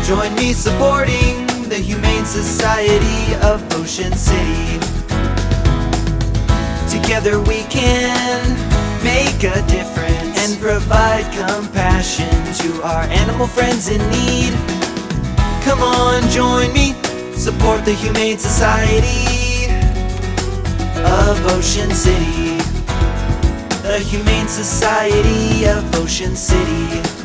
Join me supporting the Humane Society of Ocean City. Together we can make a difference and provide compassion to our animal friends in need. Come on, join me, support the Humane Society of Ocean City. The Humane Society of Ocean City.